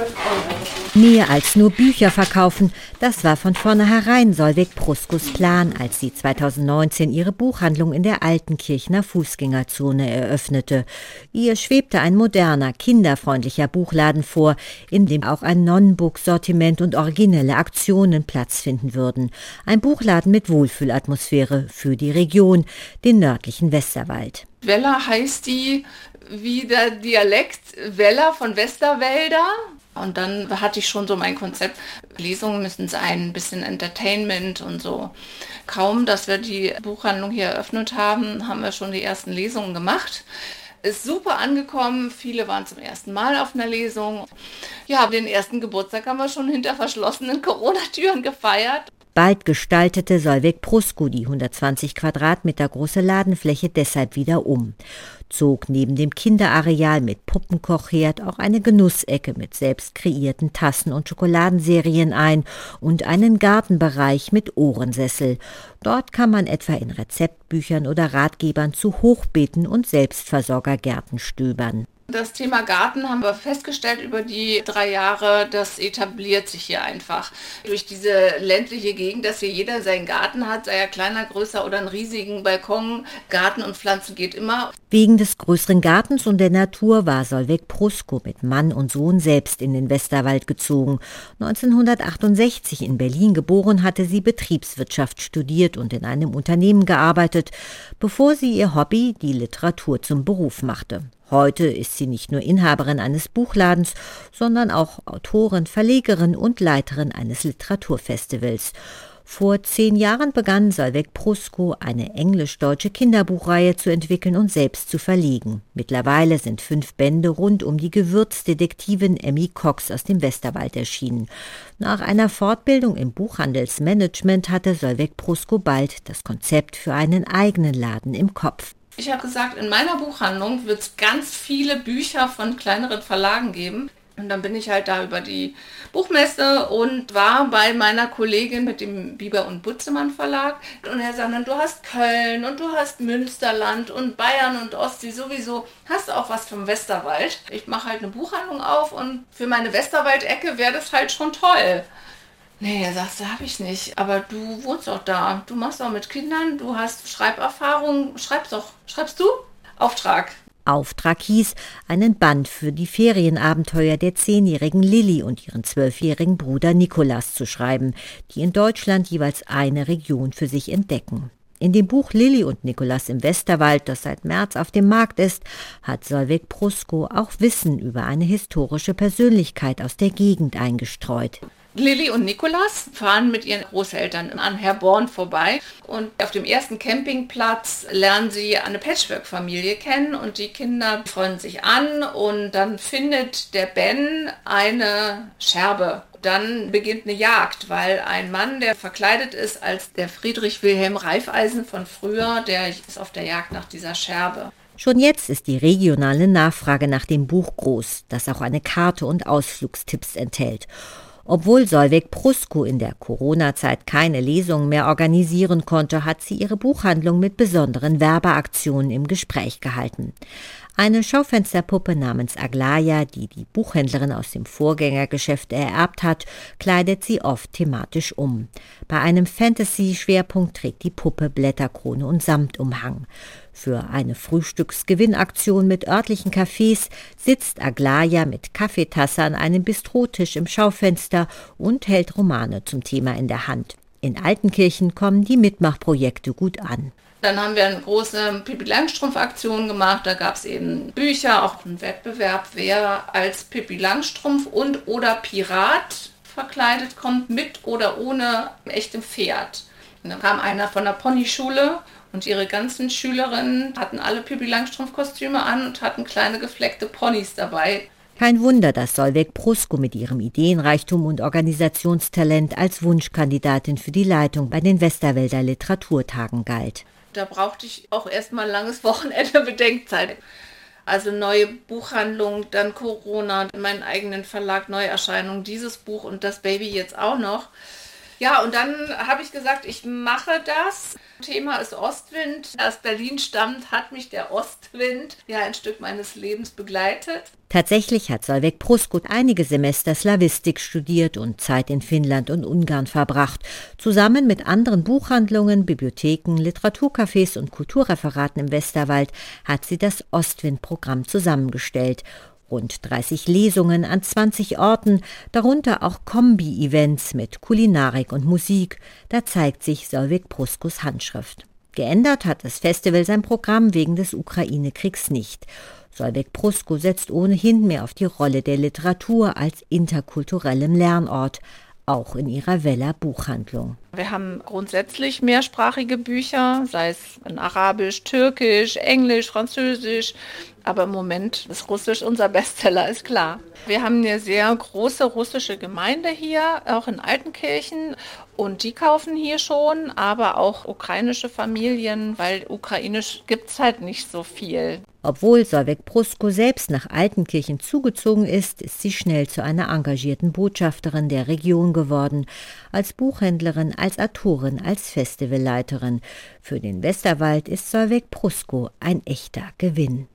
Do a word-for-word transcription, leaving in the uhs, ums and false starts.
Mehr als nur Bücher verkaufen, das war von vornherein Solveig Pruskos Plan, als sie zweitausendneunzehn ihre Buchhandlung in der Altenkirchener Fußgängerzone eröffnete. Ihr schwebte ein moderner, kinderfreundlicher Buchladen vor, in dem auch ein Non-Book-Sortiment und originelle Aktionen Platz finden würden. Ein Buchladen mit Wohlfühlatmosphäre für die Region, den nördlichen Westerwald. Weller heißt die wie der Dialekt Weller von Westerwälder. Und dann hatte ich schon so mein Konzept, Lesungen müssen sein, ein bisschen Entertainment und so. Kaum, dass wir die Buchhandlung hier eröffnet haben, haben wir schon die ersten Lesungen gemacht. Ist super angekommen, viele waren zum ersten Mal auf einer Lesung. Ja, den ersten Geburtstag haben wir schon hinter verschlossenen Corona-Türen gefeiert. Bald gestaltete Solveig Prusko die hundertzwanzig Quadratmeter große Ladenfläche deshalb wieder um, zog neben dem Kinderareal mit Puppenkochherd auch eine Genussecke mit selbst kreierten Tassen und Schokoladenserien ein und einen Gartenbereich mit Ohrensessel. Dort kann man etwa in Rezeptbüchern oder Ratgebern zu Hochbeeten und Selbstversorgergärten stöbern. Das Thema Garten haben wir festgestellt über die drei Jahre, das etabliert sich hier einfach. Durch diese ländliche Gegend, dass hier jeder seinen Garten hat, sei er kleiner, größer oder einen riesigen Balkon, Garten und Pflanzen geht immer. Wegen des größeren Gartens und der Natur war Solveig Prusko mit Mann und Sohn selbst in den Westerwald gezogen. neunzehnhundertachtundsechzig in Berlin geboren, hatte sie Betriebswirtschaft studiert und in einem Unternehmen gearbeitet, bevor sie ihr Hobby, die Literatur, zum Beruf machte. Heute ist sie nicht nur Inhaberin eines Buchladens, sondern auch Autorin, Verlegerin und Leiterin eines Literaturfestivals. Vor zehn Jahren begann Solveig Prusko, eine englisch-deutsche Kinderbuchreihe zu entwickeln und selbst zu verlegen. Mittlerweile sind fünf Bände rund um die Gewürzdetektivin Emmy Cox aus dem Westerwald erschienen. Nach einer Fortbildung im Buchhandelsmanagement hatte Solveig Prusko bald das Konzept für einen eigenen Laden im Kopf. Ich habe gesagt, in meiner Buchhandlung wird es ganz viele Bücher von kleineren Verlagen geben. Und dann bin ich halt da über die Buchmesse und war bei meiner Kollegin mit dem Bieber und Butzemann Verlag. Und er sagt dann, du hast Köln und du hast Münsterland und Bayern und Ostsee sowieso. Hast du auch was vom Westerwald? Ich mache halt eine Buchhandlung auf und für meine Westerwald-Ecke wäre das halt schon toll. Nee, er sagt, habe ich nicht. Aber du wohnst doch da. Du machst auch mit Kindern, du hast Schreiberfahrung. Schreibst doch. Schreibst du? Auftrag. Auftrag hieß, einen Band für die Ferienabenteuer der zehnjährigen Lilly und ihren zwölfjährigen Bruder Nikolas zu schreiben, die in Deutschland jeweils eine Region für sich entdecken. In dem Buch Lilly und Nikolas im Westerwald, das seit März auf dem Markt ist, hat Solveig Prusko auch Wissen über eine historische Persönlichkeit aus der Gegend eingestreut. Lilly und Nikolas fahren mit ihren Großeltern an Herborn vorbei und auf dem ersten Campingplatz lernen sie eine Patchwork-Familie kennen und die Kinder freuen sich an und dann findet der Ben eine Scherbe. Dann beginnt eine Jagd, weil ein Mann, der verkleidet ist als der Friedrich Wilhelm Reifeisen von früher, der ist auf der Jagd nach dieser Scherbe. Schon jetzt ist die regionale Nachfrage nach dem Buch groß, das auch eine Karte und Ausflugstipps enthält. Obwohl Solveig Prusko in der Corona-Zeit keine Lesungen mehr organisieren konnte, hat sie ihre Buchhandlung mit besonderen Werbeaktionen im Gespräch gehalten. Eine Schaufensterpuppe namens Aglaja, die die Buchhändlerin aus dem Vorgängergeschäft ererbt hat, kleidet sie oft thematisch um. Bei einem Fantasy-Schwerpunkt trägt die Puppe Blätterkrone und Samtumhang. Für eine Frühstücksgewinnaktion mit örtlichen Cafés sitzt Aglaja mit Kaffeetasse an einem Bistrotisch im Schaufenster und hält Romane zum Thema in der Hand. In Altenkirchen kommen die Mitmachprojekte gut an. Dann haben wir eine große Pippi Langstrumpf-Aktion gemacht. Da gab es eben Bücher, auch einen Wettbewerb, wer als Pippi Langstrumpf und oder Pirat verkleidet kommt, mit oder ohne echtem Pferd. Und dann kam einer von der Ponyschule und ihre ganzen Schülerinnen hatten alle Pippi Langstrumpf-Kostüme an und hatten kleine gefleckte Ponys dabei. Kein Wunder, dass Solveig Prusko mit ihrem Ideenreichtum und Organisationstalent als Wunschkandidatin für die Leitung bei den Westerwälder Literaturtagen galt. Da brauchte ich auch erstmal ein langes Wochenende Bedenkzeit. Also neue Buchhandlung, dann Corona, meinen eigenen Verlag, Neuerscheinung, dieses Buch und das Baby jetzt auch noch. Ja, und dann habe ich gesagt, ich mache das. Thema ist Ostwind. Aus Berlin stammt, hat mich der Ostwind ja ein Stück meines Lebens begleitet. Tatsächlich hat Solveig Prusko einige Semester Slawistik studiert und Zeit in Finnland und Ungarn verbracht. Zusammen mit anderen Buchhandlungen, Bibliotheken, Literaturcafés und Kulturreferaten im Westerwald hat sie das Ostwind-Programm zusammengestellt. Rund dreißig Lesungen an zwanzig Orten, darunter auch Kombi-Events mit Kulinarik und Musik. Da zeigt sich Solveig Pruskos Handschrift. Geändert hat das Festival sein Programm wegen des Ukraine-Kriegs nicht. Solveig Prusko setzt ohnehin mehr auf die Rolle der Literatur als interkulturellem Lernort, auch in ihrer Weller Buchhandlung. Wir haben grundsätzlich mehrsprachige Bücher, sei es in Arabisch, Türkisch, Englisch, Französisch, aber im Moment ist Russisch unser Bestseller, ist klar. Wir haben eine sehr große russische Gemeinde hier, auch in Altenkirchen, und die kaufen hier schon, aber auch ukrainische Familien, weil ukrainisch gibt es halt nicht so viel. Obwohl Solveig Prusko selbst nach Altenkirchen zugezogen ist, ist sie schnell zu einer engagierten Botschafterin der Region geworden. Als Buchhändlerin, als Autorin, als Festivalleiterin. Für den Westerwald ist Solveig Prusko ein echter Gewinn.